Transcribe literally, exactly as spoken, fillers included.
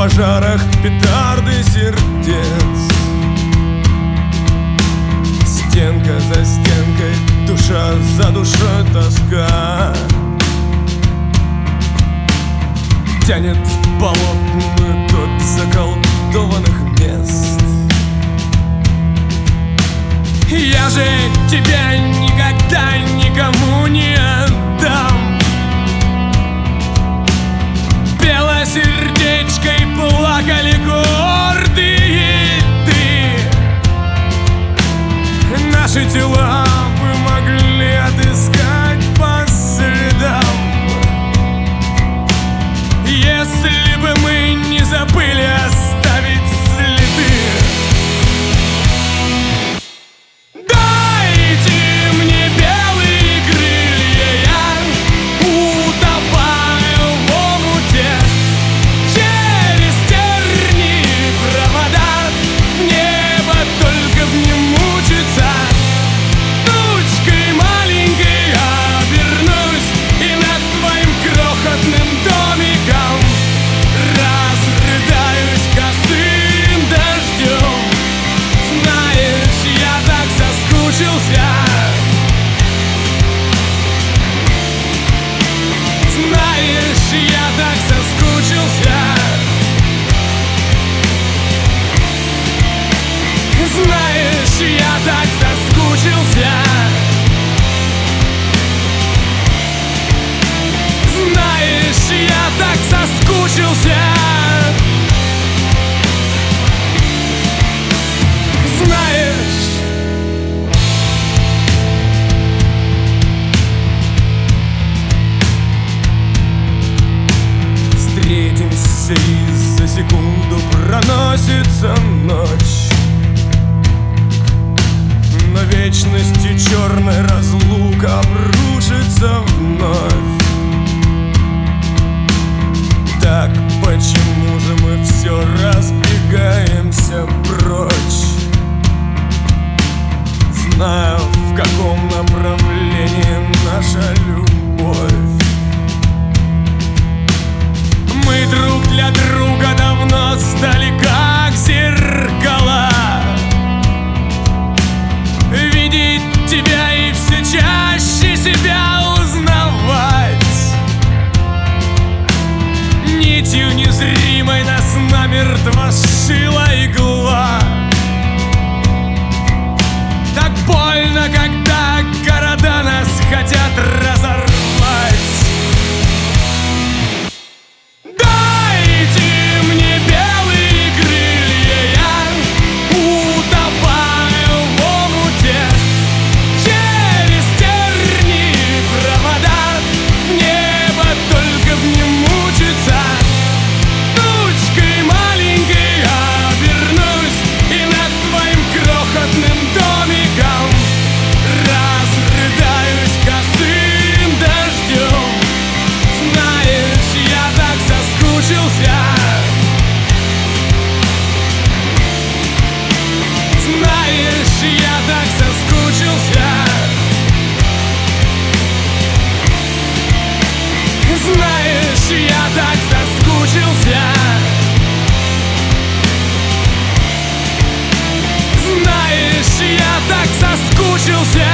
пожарах петарды сердец. Стенка за стенкой, душа за душой тоска тянет в болотную топь заколдованных мест. Я же тебя никогда никому не отдам. Белосердечкой плакали гордые ты. Наши тела мы могли отыскать по следам, если бы мы не забыли оставить следы. Встретимся, и за секунду проносится ночь. На вечности черная разлука обрушится вновь. Так почему же мы все разбегаемся прочь, зная, в каком направлении наша любовь? Мы друг для друга давно стали как зеркала. Видеть тебя и все чаще себя узнавать. Нитью незримой нас намертво сшила игла. Так больно, когда города нас хотят разорвать. Знаешь, я так соскучился.